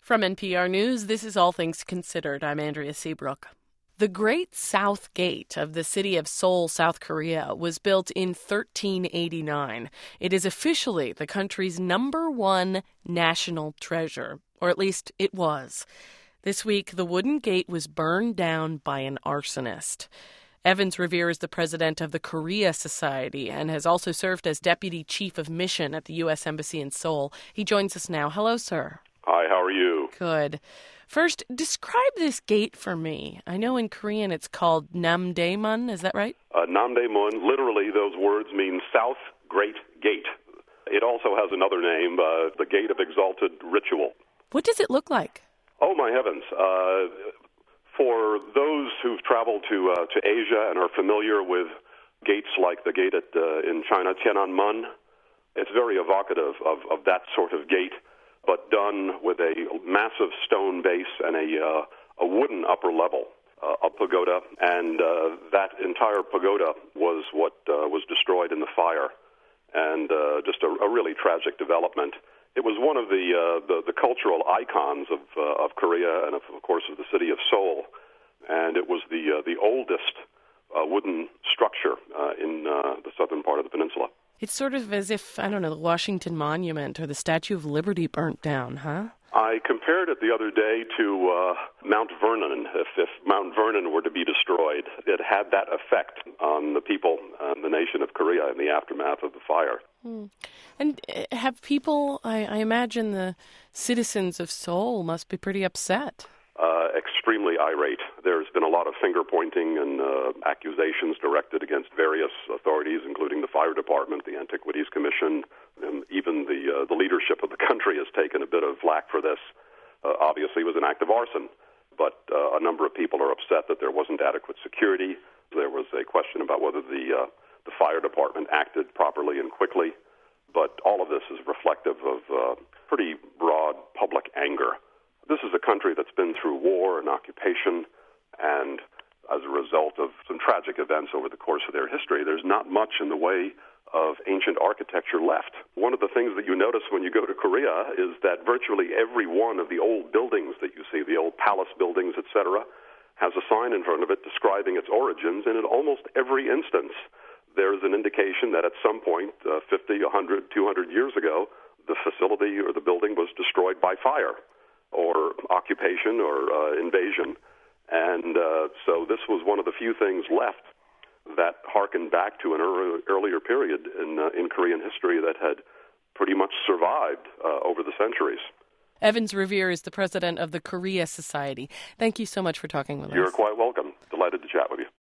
From NPR News, this is All Things Considered. I'm Andrea Seabrook. The Great South Gate of the city of Seoul, South Korea, was built in 1389. It is officially the country's #1 national treasure, or at least it was. This week, the wooden gate was burned down by an arsonist. Evans Revere is the president of the Korea Society and has also served as deputy chief of mission at the U.S. Embassy in Seoul. He joins us now. Hello, sir. Hi, how are you? Good. First, describe this gate for me. I know in Korean it's called Namdaemun, is that right? Namdaemun, literally those words mean South Great Gate. It also has another name, the Gate of Exalted Ritual. What does it look like? Oh, my heavens. For those who've traveled to Asia and are familiar with gates like the gate in China, Tiananmen, it's very evocative of that sort of gate, but done with a massive stone base and a wooden upper level, a pagoda, and that entire pagoda was what was destroyed in the fire, and just a really tragic development. It was one of the cultural icons of Korea and, of course, of the city of Seoul, and it was the oldest wooden structure in the southern part of the peninsula. It's sort of as if, I don't know, the Washington Monument or the Statue of Liberty burnt down, huh? I compared it the other day to Mount Vernon. If Mount Vernon were to be destroyed, it had that effect on the people and the nation of Korea in the aftermath of the fire. And have people, I imagine the citizens of Seoul must be pretty upset. Extremely irate. There's been a lot of finger-pointing and accusations directed against various authorities, including the fire department, the Antiquities Commission, and even the leadership of the country has taken a bit of flack for this. Obviously, it was an act of arson, but a number of people are upset that there wasn't adequate security. There was a question about whether the fire department acted properly and quickly, but all of this is reflective of pretty broad public anger. This is a country that's been through war and occupation, and as a result of some tragic events over the course of their history, there's not much in the way of ancient architecture left. One of the things that you notice when you go to Korea is that virtually every one of the old buildings that you see, the old palace buildings, etc., has a sign in front of it describing its origins, and in almost every instance, there's an indication that at some point, 50, 100, 200 years ago, the facility or the building was destroyed by fire, or occupation or invasion. And so this was one of the few things left that harkened back to an earlier period in Korean history that had pretty much survived over the centuries. Evans Revere is the president of the Korea Society. Thank you so much for talking with us. You're quite welcome. Delighted to chat with you.